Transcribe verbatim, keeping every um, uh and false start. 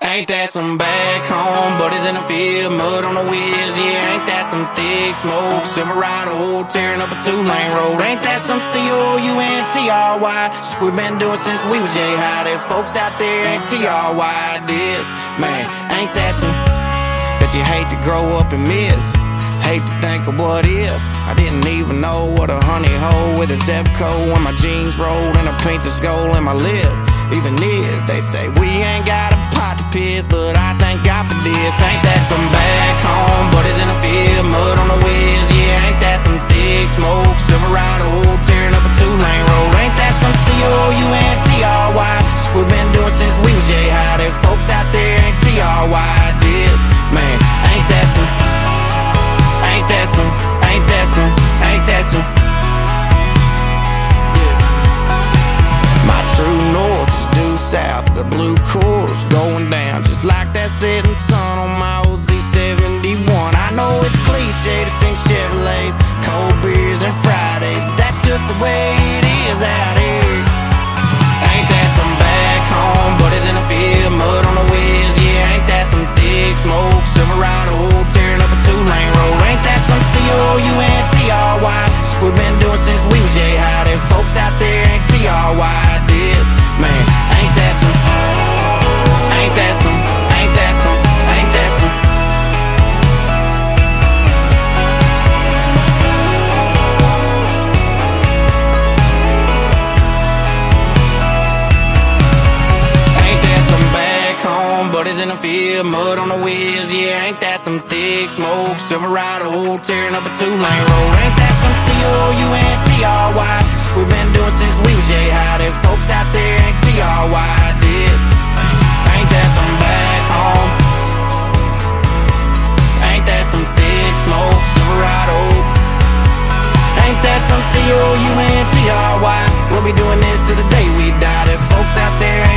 Ain't that some back home buddies in the field, mud on the wheels, yeah. Ain't that some thick smoke, Silverado tearing up a two-lane road. Ain't that some C O U N T R Y, shit we've been doing since we was J-High. There's folks out there in T R Y this, man. Ain't that some that you hate to grow up and miss? Hate to think of what if I didn't even know what a honey hole with a Zebco when my jeans rolled and a pinch of skull in my lip. Even is, they say we ain't got a pot to piss, but I thank God for this. Ain't that some back home buddies in the field, mud on the wheels, yeah. Ain't that some thick smoke, Silverado tearing up a two-lane road. Ain't that some C O U N T R Y, shit we've been doing since we was J-High. There's folks out there in T R Y this, man. Ain't that some Ain't that some, ain't that some, ain't that some, yeah. My true north is due south, the blue course going down just like that setting sun on my O Z seventy-one. I know it's cliche to sing Chevrolets, cold beers and Fridays, but that's just the way it is out here. Ain't that some back home buddies in the field, mud on the wheels, yeah. Ain't that some thick smoke, Silverado tearing up a two-lane road. Ain't that some C O U N T R Y, shit we've been doing since we was J-High. There's folks out there in T R Y this, man. Ain't that some Ain't that some Ain't that some Ain't that some Ain't that some back home buddies in the field, mud on the wheels, yeah. Ain't that some thick smoke, Silverado tearing up a two-lane road. Ain't that some C O U N T R Y, shit we've been doing since we was J-High. There's folks out there in T R Y this. Ain't that some back home Ain't that some thick smoke, Silverado. Ain't that some C O U N T R Y, we'll be doing this till the day we die. There's folks out there